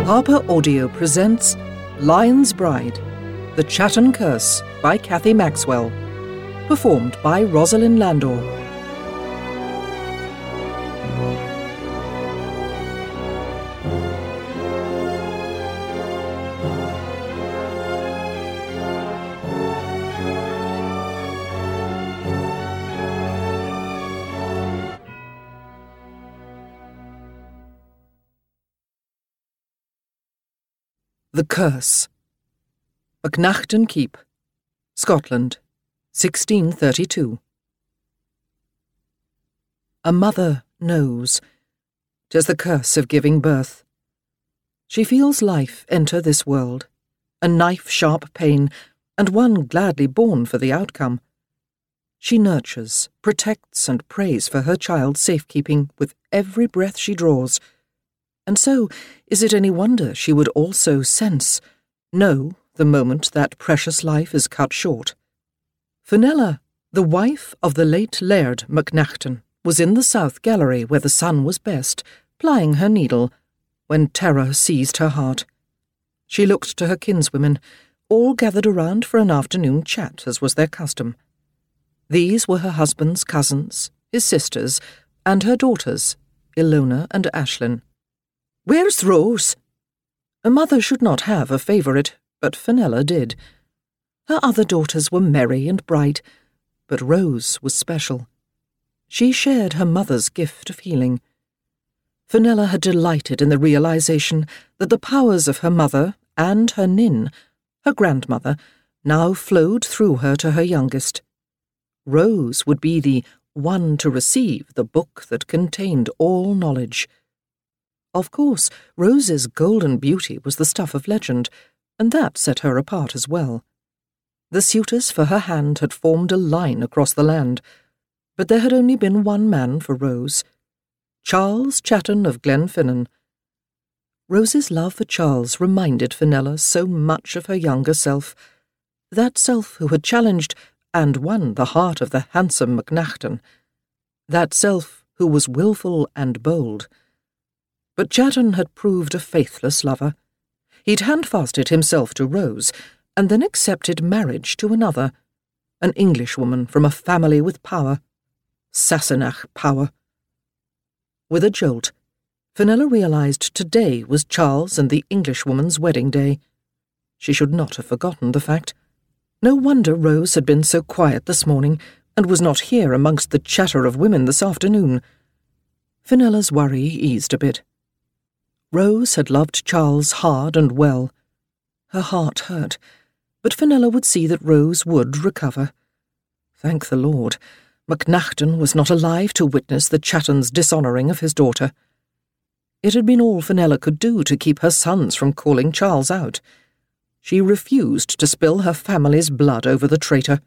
Harper Audio presents Lion's Bride, The Chatton Curse by Cathy Maxwell, performed by Rosalind Landor. The Curse. Macnaghten Keep, Scotland, 1632. A mother knows 'tis the curse of giving birth. She feels life enter this world, a knife-sharp pain, and one gladly borne for the outcome. She nurtures, protects, and prays for her child's safekeeping with every breath she draws. And so, is it any wonder she would also know the moment that precious life is cut short? Fenella, the wife of the late Laird Macnaghten, was in the south gallery where the sun was best, plying her needle, when terror seized her heart. She looked to her kinswomen, all gathered around for an afternoon chat, as was their custom. These were her husband's cousins, his sisters, and her daughters, Ilona and Aisling. "Where's Rose?" A mother should not have a favourite, but Fenella did. Her other daughters were merry and bright, but Rose was special. She shared her mother's gift of healing. Fenella had delighted in the realization that the powers of her mother and her Nin, her grandmother, now flowed through her to her youngest. Rose would be the one to receive the book that contained all knowledge. Of course, Rose's golden beauty was the stuff of legend, and that set her apart as well. The suitors for her hand had formed a line across the land, but there had only been one man for Rose, Charles Chatton of Glenfinnan. Rose's love for Charles reminded Fenella so much of her younger self, that self who had challenged and won the heart of the handsome Macnaghten, that self who was wilful and bold. But Chatton had proved a faithless lover. He'd handfasted himself to Rose, and then accepted marriage to another, an Englishwoman from a family with power. Sassenach power. With a jolt, Fenella realized today was Charles and the Englishwoman's wedding day. She should not have forgotten the fact. No wonder Rose had been so quiet this morning, and was not here amongst the chatter of women this afternoon. Fenella's worry eased a bit. Rose had loved Charles hard and well. Her heart hurt, but Fenella would see that Rose would recover. Thank the Lord, Macnaghten was not alive to witness the Chatton's dishonouring of his daughter. It had been all Fenella could do to keep her sons from calling Charles out. She refused to spill her family's blood over the traitor.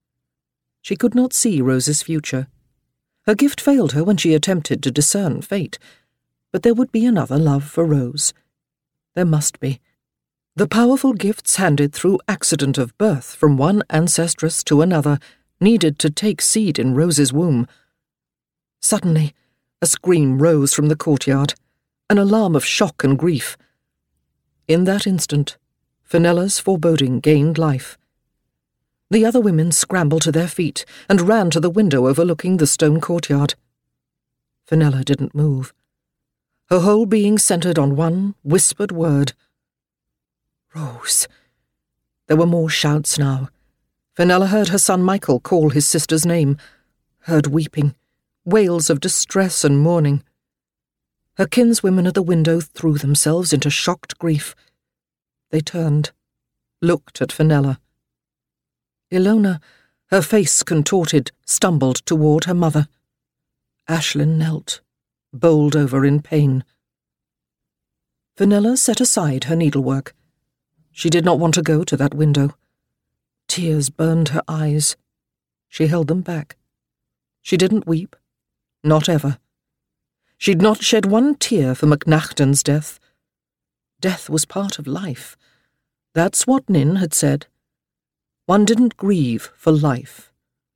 She could not see Rose's future. Her gift failed her when she attempted to discern fate. But there would be another love for Rose. There must be. The powerful gifts handed through accident of birth from one ancestress to another needed to take seed in Rose's womb. Suddenly, a scream rose from the courtyard, an alarm of shock and grief. In that instant, Fenella's foreboding gained life. The other women scrambled to their feet and ran to the window overlooking the stone courtyard. Fenella didn't move. Her whole being centred on one whispered word. Rose. There were more shouts now. Fenella heard her son Michael call his sister's name, heard weeping, wails of distress and mourning. Her kinswomen at the window threw themselves into shocked grief. They turned, looked at Fenella. Ilona, her face contorted, stumbled toward her mother. Aisling knelt, bowled over in pain. Fenella set aside her needlework. She did not want to go to that window. Tears burned her eyes. She held them back. She didn't weep. Not ever. She'd not shed one tear for Macnaghten's death. Death was part of life. That's what Nin had said. One didn't grieve for life.